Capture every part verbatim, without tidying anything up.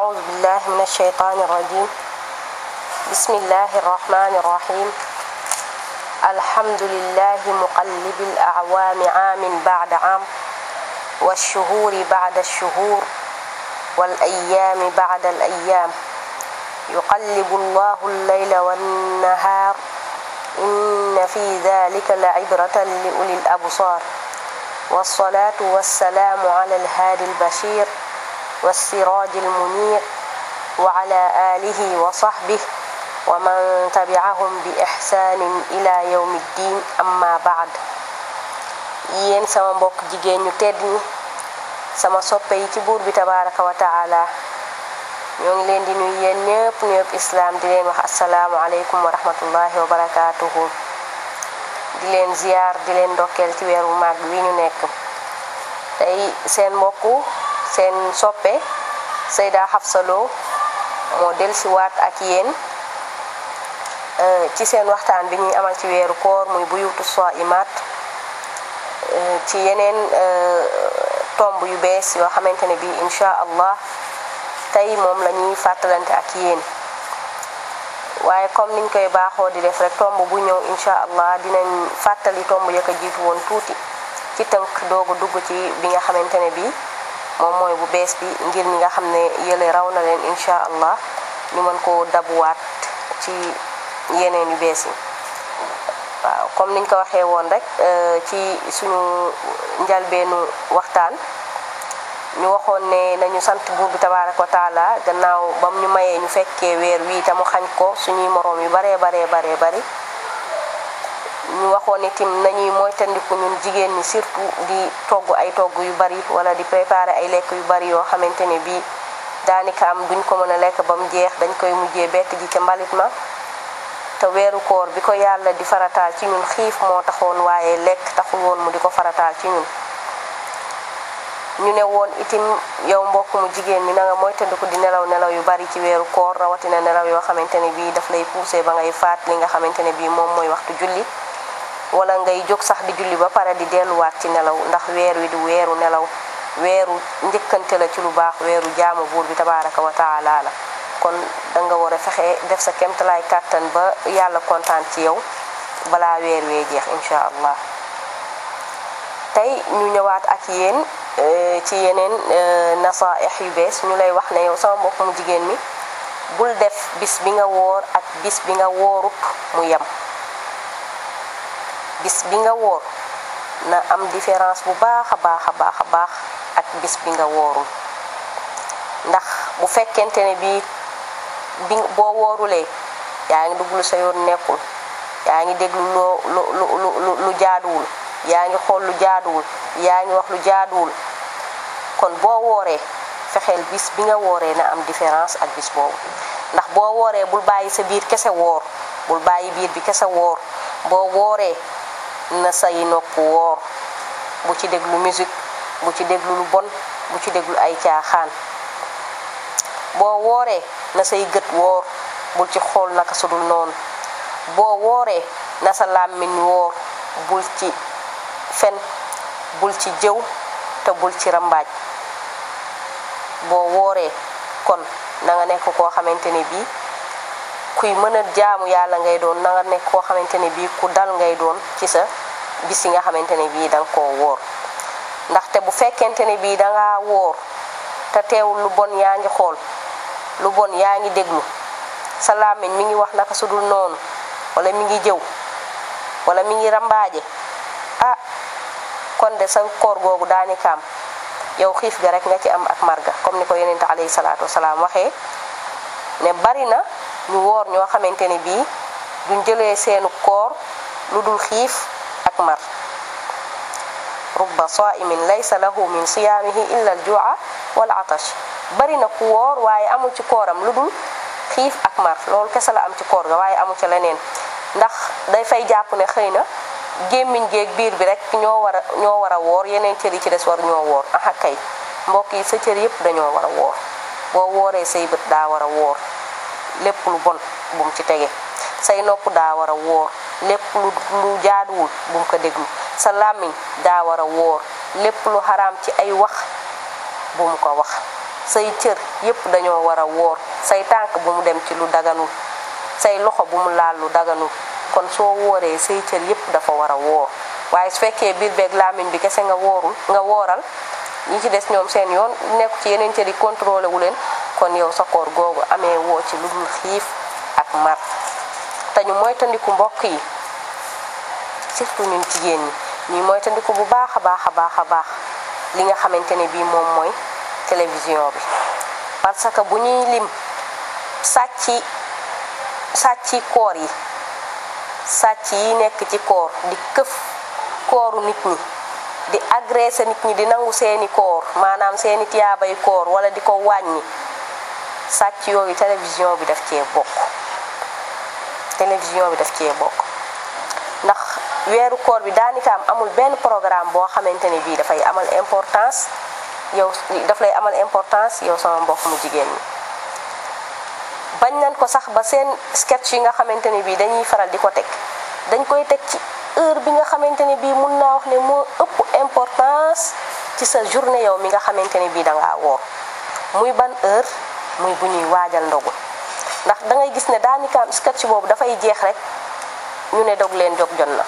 أعوذ بالله من الشيطان الرجيم بسم الله الرحمن الرحيم الحمد لله مقلب الأعوام عام بعد عام والشهور بعد الشهور والأيام بعد الأيام يقلب الله الليل والنهار إن في ذلك لعبرة لأولي الأبصار والصلاة والسلام على الهادي البشير والسراج المنير وعلى آله وصحبه ومن تبعهم بإحسان إلى يوم الدين أما بعد yéen sama mbokk jigéen ñu tedd ñi sama soppe yi ci buur bi tabaraka wa taala ñoo ngi leen di nuyu yéen ñëpp ñëpp islam di leen wax assalaamu alaykum wa rahmatullahi wa barakatuhu di leen ziyaar di leen ndokkeel ci weeru mag wi ñu nekk tey seen mbokk seen soppe Sayda Hafsa Lo moo dellusiwaat ak yéen ci seen waxtaan bi ñuy amal ci weeru koor muy buyutu saimat ci yeneen tomb yu bees yoo xamante ne bii insha allah tey moom la ñuy fàttalante ak yéen waaye comme niñ koy baaxoo di def rek tomb bu ñëw insha allah dinañ fàttali tomb ya ko jiitu woon tuuti ci tënk doogu dugg ci bi nga xamante ne bii moom mooy bu bees bi ngir ñi nga xam ne yële raw na leen insha allah ñu mën koo dabuwaat ci yeneen yu bees yi waaw comme niñ ko waxee woon rek ci suñu njalbeenu waxtaan ñu waxoon ne nañu sant buur bi tabaaraka wa taala gannaaw bam ñu mayee ñu fekkee weer wi te mu xañ ko suñuy moroom yu baree baree baree bari ñu waxoon itam nañuy moytandiku ñun jigéen ñi surtout di togg ay togg yu bari wala di préparer ay lekk yu bari yoo xamante ne bii daanaka am duñ ko mën a lekk ba mu jeex dañ koy mujjee bett ji ca mbalit ma te weeru koor bi ko yàlla di farataal ci ñun xiif moo taxoon waaye lekk taxul woon mu di ko farataal ci ñun ñu ne woon itim yow mbokk mu jigéen mi na nga moytandiku di nelaw nelaw yu bari ci weeru koor rawatina nelaw yoo xamante ne bii daf lay pousser ba ngay faat li nga xamante ne bii moom mooy waxtu julli wala ngay jóg sax di julli ba pare di delluwaat ci nelaw ndax weer wi du weeru nelaw weeru njëkkante la ci lu baax weeru jaamu buur bi tabaraka wa taala la kon da nga war a fexe def sa kemtalaay kàttan ba yàlla kontaan ci yow balaa weer wee jeex insha allah tey ñu ñëwaat ak yéen ci yeneen nasaaix yu bees ñu lay wax ne yow sama mbokk mu jigéen mi bul def bis bi nga woor ak bis bi nga woorut mu yem bis bi nga woor na am différence bu baax a baax a baax a baax ak bis bi nga woorul ndax bu fekkente ne bii bi boo woorulee yaa ngi dugg lu sa yoon nekkul yaa ngi déglu loo lu lu lu jaaduwul yaa ngi xool lu jaaduwul yaa ngi wax lu jaaduwul kon boo wooree fexeel bis bi nga wooree na am différence ak bis boobu ndax boo wooree bul bàyyi sa biir kese woor bul bàyyi biir bi kese woor boo wooree na say nopp woor bu ci déglu musique bu ci déglu lu bon bu ci déglu ay caaxaan boo wooree na say gët woor bul ci xool naka sudul noonu boo wooree na sa làmmiñ woor bul ci fen bul ci jëw te bul ci rambaaj boo wooree kon na nga nekk koo xamante ne bii kuy mën a jaamu yàlla ngay doon na nga nekk koo xamante ne bii ku dal ngay doon ci sa bis yi nga xamante ne bii danga koo woor ndaxte bu fekkente ne bii dangaa woor te teewul lu bon yaa ngi xool lu bon yaa ngi déglu sa làmmiñ mi ngi wax naka su dul noonu wala mi ngi jëw wala mi ngi rambaaje ah kon de sa koor googu daanikaam yow xiif ga rek nga ci am ak marga comme ni ko yonent alayhi salaatu wasalaam waxee ne bari na ñu woor ñoo xamante ne bii duñ jëlee seenu koor lu dul xiif ak mar rubba saimin laysa lahu min siyaamihi illa al-ju'a wal atash bari na ku woor waaye amul ci kooram lu dul xiif ak mar loolu kese la am ci koor ga waaye amul ci leneen ndax day fay jàpp ne xëy na gémmiñ géeg biir bi rek ñoo war a ñoo war a woor yeneen cër yi ci des war ñoo woor aha kay mbokk yi sa cër yëpp dañoo war a woor boo wooree say bët daa war a woor lépp lu bon bu mu ci tege say nopp daa war a woor lépp lu lu jaaduwul bu mu ko déglu sa làmmiñ daa war a woor lépp lu xaraam ci ay wax bu mu ko wax say cër yépp dañoo war a woor say tànk bu mu dem ci lu daganul say loxo bu mu laal lu daganul kon soo wooree say cër yépp dafa war a woor waaye su fekkee biir beeg làmmiñ bi kese nga woorul nga wooral ñi ci des ñoom seen yoon nekku ci yeneen cër yi contrôlé wu leen kon yow sa koor googu amee woo ci lu dul xiif ak mar te ñu moytandiku mbokk yi surtout ñun jigéen ñi ñuy moytandiku bu baax a baax a baax a baax li nga xamante ne bii moom mooy télévision bi parce que bu ñuy lim sàcci sàcci koor yi sàcc yi nekk ci koor di këf kooru nit ñi di agressé nit ñi di nangu seeni koor maanaam seeni tiyaabay koor wala di ko wàññi sàcc yooyu télévision bi daf cee bokk télévision bi daf cee bokk ndax weeru koor bi daanaka am amul benn programme boo xamante ne bii dafay amal importance yow daf lay amal importance yow sama mbokk mu jigéen ñi bañ nañ ko sax ba seen sketch yi nga xamante ne bii dañuy faral di ko teg dañ koy teg ci heure bi nga xamante ne bii mun naa wax ne moo ëpp importance ci sa journée yow mi nga xamante ne bii da ngaa woor muy ban heure muy bu ñuy waajal ndogu ndax da ngay gis ne daanaka am sketch boobu dafay jeex rek ñu ne dog leen jog jot na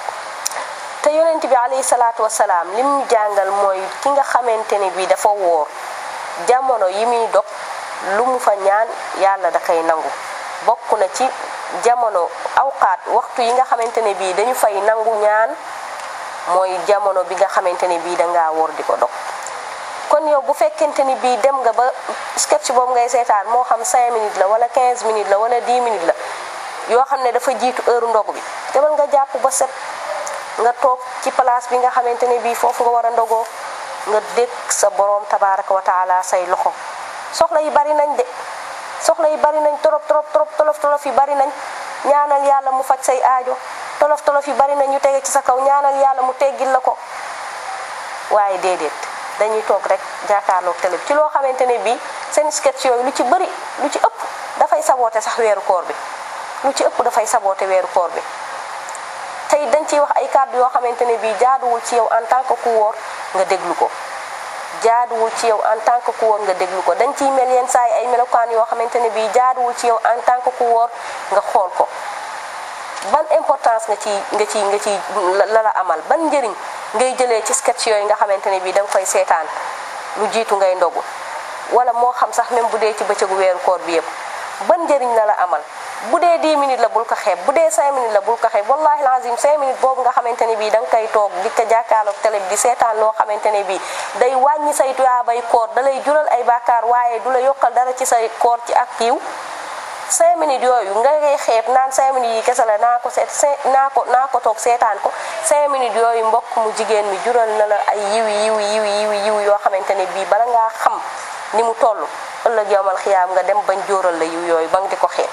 te yonent bi alayhi salaatu wasalaam lim ñu jàngal mooy ki nga xamante ne bii dafa woor jamono yi muy dog lu mu fa ñaan yàlla da koy nangu bokk na ci jamono awqaat waxtu yi nga xamante ne bii dañu fay nangu ñaan mooy jamono bi nga xamante ne bii dangaa woor di ko dog kon yow bu fekkente ni bii dem nga ba sketch boobu ngay seetaan moo xam cinq minutes la wala quinze minutes la wala dix minutes la yoo xam ne dafa jiitu heure ndogu bi demal nga jàpp ba set nga toog ci place bi nga xamante ne bii foofu nga war a ndogoo nga dégg sa boroom tabaraka wa taala say loxo soxla yi bari nañ de soxla yi bari nañ trop trop trop tolof tolof yi bari nañ ñaanal yàlla mu faj say aajo tolof tolof yi bari nañ ñu tege ci sa kaw ñaanal yàlla mu teggil la ko waaye déedéet dañuy toog rek jàkkaarloog télé ci loo xamante ne bii seen sketch yooyu lu ci bëri lu ci ëpp dafay saboote sax weeru koor bi lu ci ëpp dafay saboote weeru koor bi tey dañ ciy wax ay kàddu yoo xamante ne bii jaaduwul ci yow en tant que ku wóor nga déglu ko jaaduwul ci yow en tant que ku wóor nga déglu ko dañ ciy mel yenn saa yi ay melokaan yoo xamante ne bii jaaduwul ci yow en tant que ku wóor nga xool ko ban importance nga ci nga ci nga ci la la amal ban njëriñ ngay jëlee ci sketch yooyu nga xamante ne bii da nga koy seetaan lu jiitu ngay ndogu wala moo xam sax même bu dee ci bëccëgu weeru koor bi yëpp ban njëriñ la la amal bu dee dix minutes la bul ko xeeb bu dee cinq minutes la bul ko xeeb wallahi lazim cinq minutes boobu nga xamante ne bii da nga koy toog di ko jàkkaarloog télé bi di seetaan loo xamante ne bii day wàññi say tuyaabay koor da lay jural ay bàkkaar waaye du la yokkal dara ci say koor ci ak yiw cinq minutes yooyu nga ngay xeeb naan cinq minutes yi kese la naa ko seet naa ko naa ko toog seetaan ko cinq minutes yooyu mbokk mu jigéen mi jural na la ay yiw yiw yiw yiw yiw yoo xamante ne bii bala ngaa xam ni mu toll ëllëg yowmal xiyaam nga dem bañ jóoral la yiw yooyu ba nga di ko xeeb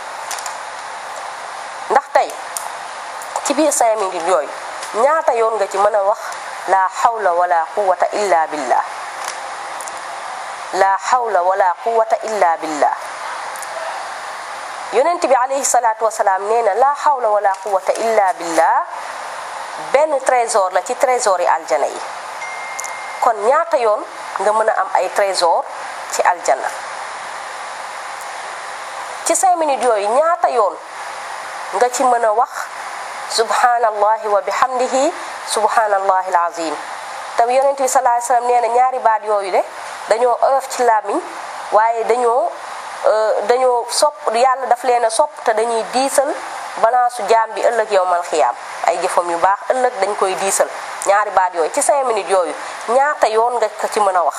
ndax tey ci biir cinq minutes yooyu ñaata yoon nga ci mën a wax la hawla wala quwwata illa billah la hawla wala quwwata illa billah yonent bi alayhi salaatu wasalaam nee na la hawla wala quwwata illa billah benn trésor la ci trésor yi aljana yi kon ñaata yoon nga mën a am ay trésor ci aljanna ci cinq minutes yooyu ñaata yoon nga ci mën a wax subhanallahi wa bihamdihi subhanallahi alazim te yonent bi sallallahu alayhi wasallam nee na ñaari baat yooyu de dañoo oyof ci làmmiñ waaye dañoo dañoo sopp yàlla daf leen a sopp te dañuy diisal balance su jaam bi ëllëg yowmal xiyaam ay jëfam yu baax ëllëg dañ koy diisal ñaari baat yooyu ci cinq minutes yooyu ñaata yoon nga ko ci mën a wax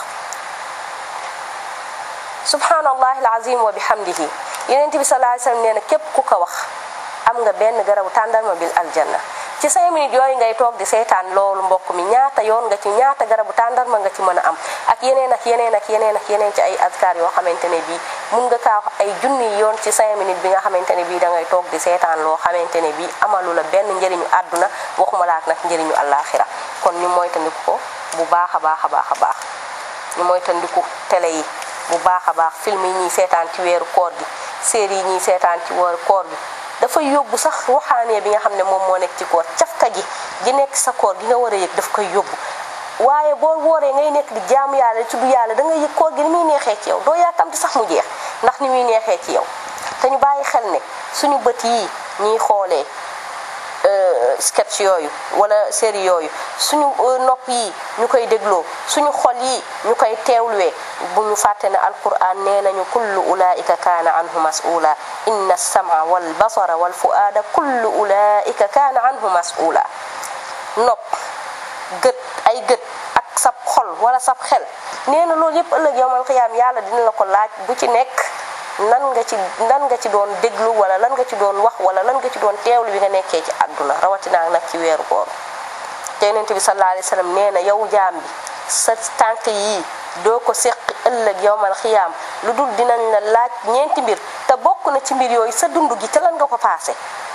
subhanallahi alazim wa bihamdihi yonent bi sallallahu alayhi wasallam nee na képp ku ko wax am nga benn garabu tàndarma bil aljanna ci cinq minutes yooyu ngay toog di seetaan loolu mbokk mi ñaata yoon nga ci ñaata garabu tàndarma nga ci mën a am ak yeneen ak yeneen ak yeneen ak yeneen ci ay azkar yoo xamante ne bii mun nga kaa wax ay junni yoon ci cinq minutes bi nga xamante ne bii da ngay toog di seetaan loo xamante ne bii amalu la benn njëriñu àdduna waxuma laak nag njëriñu àllaaxira kon ñu moytandiku ko bu baax a baax a baax a baax ñu moytandiku télé yi bu baax a baax film yi ñuy seetaan ci weeru koor gi série yi ñuy seetaan ci weeru koor bi dafay yóbbu sax ruuxaanee bi nga xam ne moom moo nekk ci koor cafka ji gi nekk sa koor gi nga war a yëg daf koy yóbbu waaye boo wooree ngay nekk di jaamu yàlla di tudd yàlla da ngay yëg koor gi ni muy neexee ci yow doo yàkkamti sax mu jeex ndax ni muy neexee ci yow. te ñu bàyyi xel ne suñu bët yii ñuy xoolee sketch yooyu wala série yooyu suñu nopp yi ñu koy dégloo suñu xol yi ñu koy teewluwee bu ñu fàtte ne alquran nee nañu kullu ulaika kaana anhu mas'ula inna sama wal basara wal fuada kullu ulaika kaana anhu mas'ula. nopp gët ay gët ak sab xol wala sab xel nee na loolu yëpp ëllëg yawmal qiyaam yàlla dina la ko laaj bu ci nekk nan nga ci nan nga ci doon déglu wala lan nga ci doon wax wala lan nga ci doon teewlu bi nga nekkee ci àdduna rawatina nag ci weeru koor. te Yonent bi sallallahu alayhi wa sallam nee na yow jaam bi sa tànk yii doo ko séq ëllëg yawmal qiyaam lu dul dinañ la laaj ñeenti mbir te bokk na ci mbir yooyu sa dund gi te lan nga ko paase.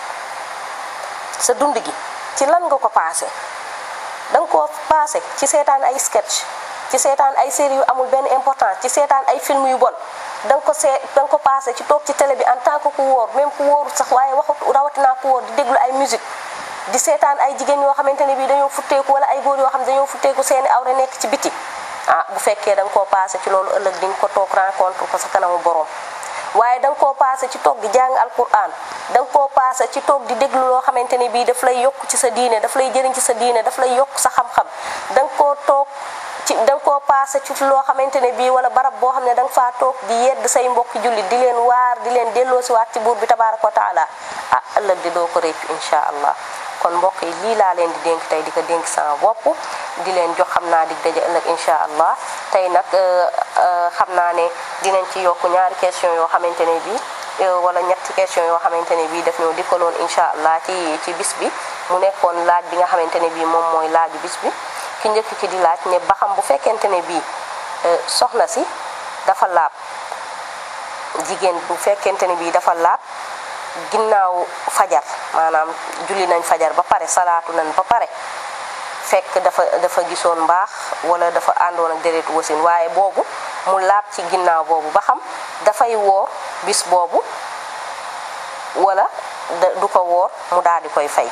sa dund gi ci lan nga ko paase da nga koo paase ci seetaan ay sketch ci seetaan ay séries yu amul benn importance ci seetaan ay film yu bon. da nga ko see da nga ko passé ci toog ci télé bi en tant que ku wóor même ku wóorut sax waaye waxut rawatinaa ku wóor di déglu ay musique di seetaan ay jigéen yoo xamante ne bii dañoo futteeku wala ay góor yoo xam ne dañoo futteeku seeni awra nekk ci biti ah bu fekkee da nga koo passé ci loolu ëllëg di nga ko toog rencontre ko sa kanamu borom. waaye da nga koo passé ci toog di jàng alquran da nga koo passé ci toog di déglu loo xamante ne bii daf lay yokk ci sa diine daf lay jëriñ ci sa diine daf lay yokk sa xam-xam da nga koo toog. ci da nga koo paase ci loo xamante ne bii wala barab boo xam ne da nga faa toog di yedd say mbokki jullit di leen waar di leen delloo si waat ci buur bi tabaaraka wa taala ah ëllëg di doo ko réccu incha allah. kon mbokk yi lii laa leen di dénk tey di ko dénk sama bopp di leen jox xam naa di daje ëllëg incha allah tey nag xam naa ne dinañ ci yokk ñaari question yoo xamante ne bii wala ñetti question yoo xamante ne bii daf ñoo dikkaloon incha allah ci ci bis bi mu nekkoon laaj bi nga xamante ne bii moom mooy laaju bis bi. ki njëkk ki di laaj ne ba xam bu fekkente ne bii soxna si dafa laab jigéen bu fekkente ne bii dafa laab ginnaaw fajar maanaam julli nañ fajar ba pare salaatu nañ ba pare fekk dafa dafa gisoon mbaax wala dafa àndoon ak déretu wasin waaye boobu mu laab ci ginnaaw boobu ba xam dafay woor bis boobu wala du ko woor mu daal di koy fay.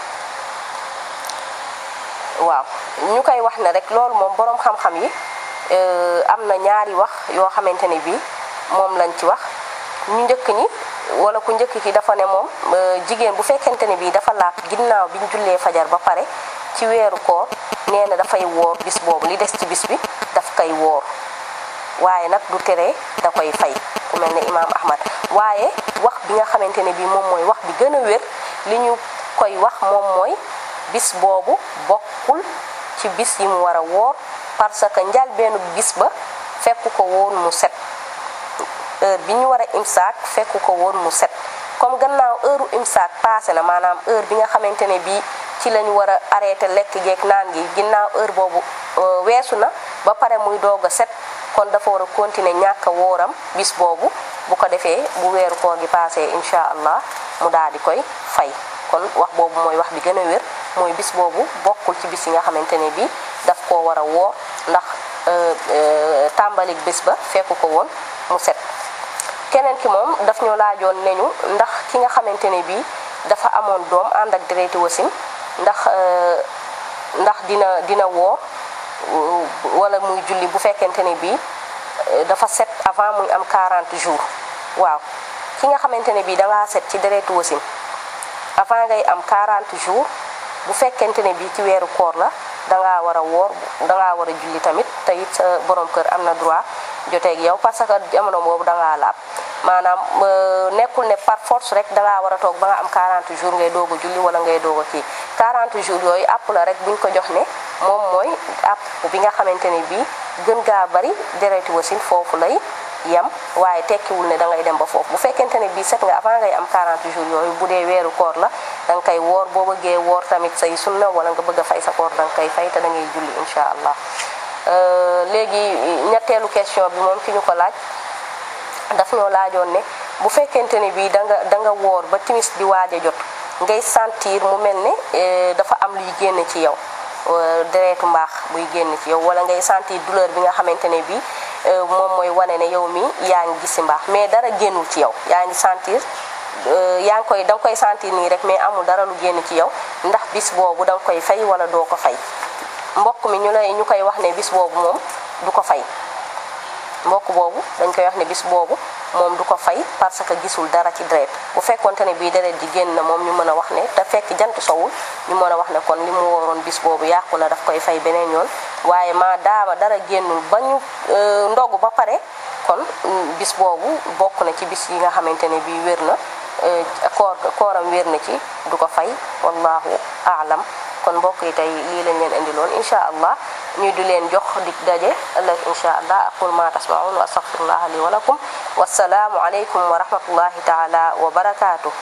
waaw ñu koy wax ne rek loolu moom boroom xam-xam yi am na ñaari wax yoo xamante ne bii moom lañ ci wax ñu njëkk ñi wala ku njëkk ki dafa ne moom jigéen bu fekkente ne bii dafa laab ginnaaw bi ñu jullee fajar ba pare ci weeru koor nee na dafay woor bis boobu li des ci bis bi daf koy woor waaye nag du tere da koy fay ku mel ne imaam Ahmad waaye wax bi nga xamante ne bii moom mooy wax bi gën a wér li ñu koy wax moom mooy bis boobu bokkul ci bis yi mu war a woor parce que njal benn bis ba fekku ko woon mu set heure bi ñu war a imsaak fekku ko woon mu set comme gannaaw heure u imsaak passé na maanaam heure bi nga xamante ne bii ci lañu war a arrêté lekk geek naan gi ginnaaw heure boobu weesu na ba pare muy doog a set kon dafa war a continuer ñàkk a wóoram bis boobu bu ko defee bu weeru koor gi passé incha allah mu daal di koy fay kon wax boobu mooy wax bi gën a wér mooy bis boobu bokkul ci bis yi nga xamante ne bii daf koo war a woor ndax tàmbalik bis ba fekku ko woon mu set. keneen ki moom daf ñoo laajoon nañu ndax ki nga xamante ne bii dafa amoon doom ànd ak deretu wasin ndax ndax dina dina woor wala muy julli bu fekkente ne bii dafa set avant muy am quarante jours. waaw ki nga xamante ne bii dangaa set ci deretu wasin avant ngay am quarante jours bu fekkente ne bii ci weeru koor la dangaa war a woor dangaa war a julli tamit te it sa borom kër am na droit joteeg yow parce que jamono boobu dangaa laab maanaam nekkul ne par force rek dangaa war a toog ba nga am quarante jours ngay doog a julli wala ngay doog a kii quarante jours yooyu àpp la rek buñ ko jox ne moom mooy àpp bi nga xamante ne bii gën gaa bari deretu wasin foofu lay yam waaye tekkiwul ne da ngay dem ba foofu bu fekkente ne bii set nga avant ngay am quarante jours yooyu bu dee weeru koor la da nga koy woor boo bëggee woor tamit say sunna wala nga bëgg a fay sa koor da nga koy fay te da ngay julli incha allah. léegi ñetteelu question bi moom ki ñu ko laaj daf ñoo laajoon ne bu fekkente ne bii da nga da nga woor ba timis di waaj a jot ngay sentir mu mel ne dafa am luy génn ci yow deretu mbaax buy génn ci yow wala ngay sentir douleur bi nga xamante ne bii moom mooy wane ne yow mi yaa ngi gis mbaax mais dara génnul ci yow yaa ngi sentir yaa ngi koy da nga koy sentir nii rek mais amul dara lu génn ci yow ndax bis boobu da nga koy fay wala doo ko fay. mbokk mi ñu lay ñu koy wax ne bis boobu moom du ko fay mbokk boobu dañ koy wax ne bis boobu moom du ko fay parce que gisul dara ci deret bu fekkonte ne bii deret ji génn na moom ñu mën a wax ne te fekk jant sowul ñu mën a wax ne kon li mu waroon bis boobu yàqu na daf koy fay beneen yoon waaye maa daama dara génnul ba ñu ndogu ba pare kon bis boobu bokk na ci bis yi nga xamante ne bii wér na koor kooram wér na ci du ko fay wallahu aalam kon mbokk yi tey lii lañ leen indiloon insha allah ñu di leen jox dig daje ëllëg insha allah aqul ma tasmaun wa astaghfirullah li wa lakum wassalaamu alaykum wa rahmatullahi taala wa barakatuh